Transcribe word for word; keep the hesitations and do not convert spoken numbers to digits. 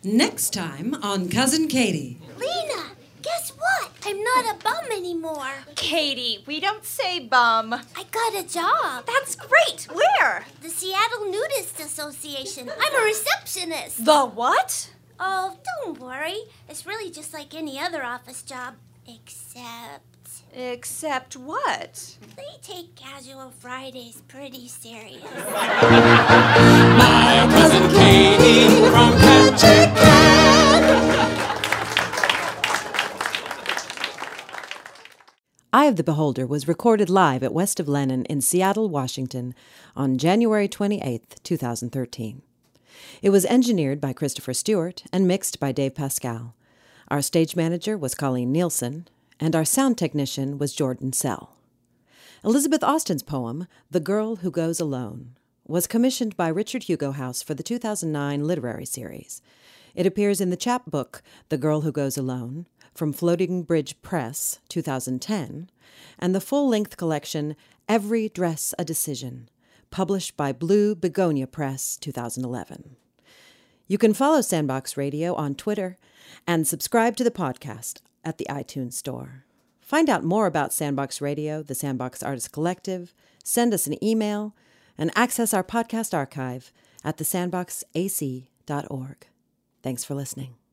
Next time on Cousin Katie. Lena, guess what? I'm not a bum anymore. Katie, we don't say bum. I got a job. That's great. Where? The Seattle Nudist Association. I'm a receptionist. The what? Oh, don't worry. It's really just like any other office job. Except... Except what? They take Casual Fridays pretty serious. My cousin Katie from Ketchikan. Eye of the Beholder was recorded live at West of Lennon in Seattle, Washington on January twenty-eighth, twenty thirteen. It was engineered by Christopher Stewart and mixed by Dave Pascal. Our stage manager was Colleen Nielsen, and our sound technician was Jordan Sell. Elizabeth Austin's poem, The Girl Who Goes Alone, was commissioned by Richard Hugo House for the two thousand nine literary series. It appears in the chapbook The Girl Who Goes Alone, from Floating Bridge Press, two thousand ten, and the full-length collection Every Dress a Decision, published by Blue Begonia Press, two thousand eleven. You can follow Sandbox Radio on Twitter and subscribe to the podcast at the iTunes Store. Find out more about Sandbox Radio, the Sandbox Artist Collective, send us an email, and access our podcast archive at the sandbox a c dot org. Thanks for listening.